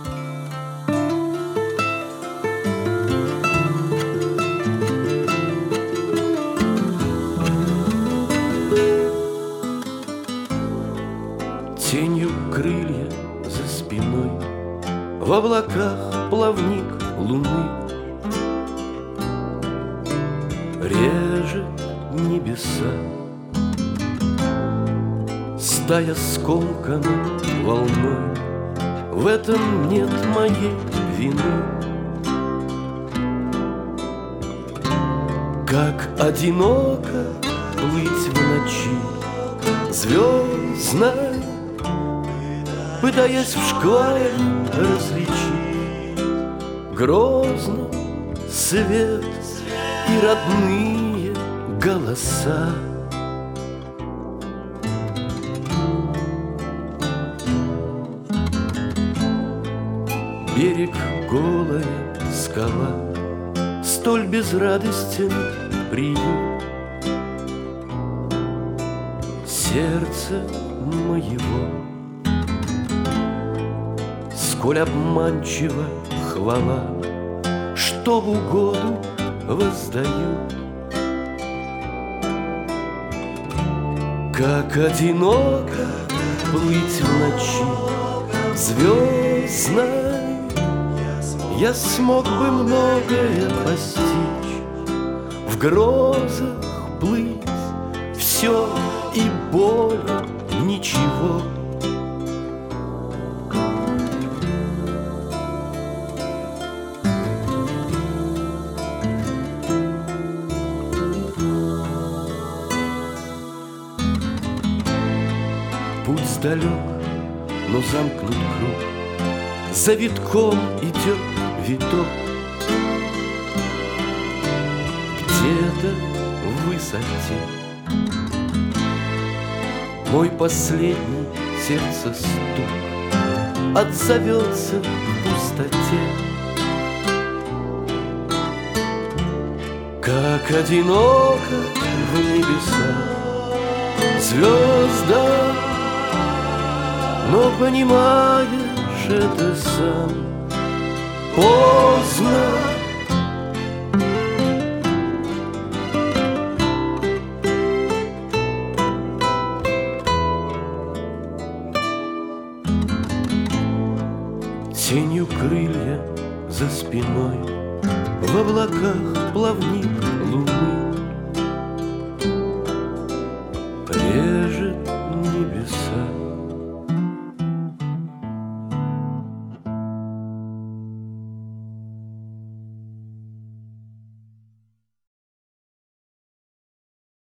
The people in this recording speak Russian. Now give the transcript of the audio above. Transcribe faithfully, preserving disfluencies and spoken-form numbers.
Тенью крылья за спиной, в облаках плавник луны режет небеса. Стая скомкана волной, в этом нет моей вины. Как одиноко плыть в ночи звездной, пытаясь в шквале различить грозно свет и родные голоса. Берег голая скала, столь безрадостен приют. Сердце моего, сколь обманчива хвала, что в угоду воздаю. Как одиноко плыть в ночи звездной, я смог бы многое постичь, в грозах плыть все и более ничего. Путь далек, но замкнут круг, за витком идет виток. Где-то в высоте мой последний сердце стук отзовется в пустоте. Как одиноко в небесах звезда, но понимаешь это сам поздно. Тенью крылья за спиной, в облаках плавник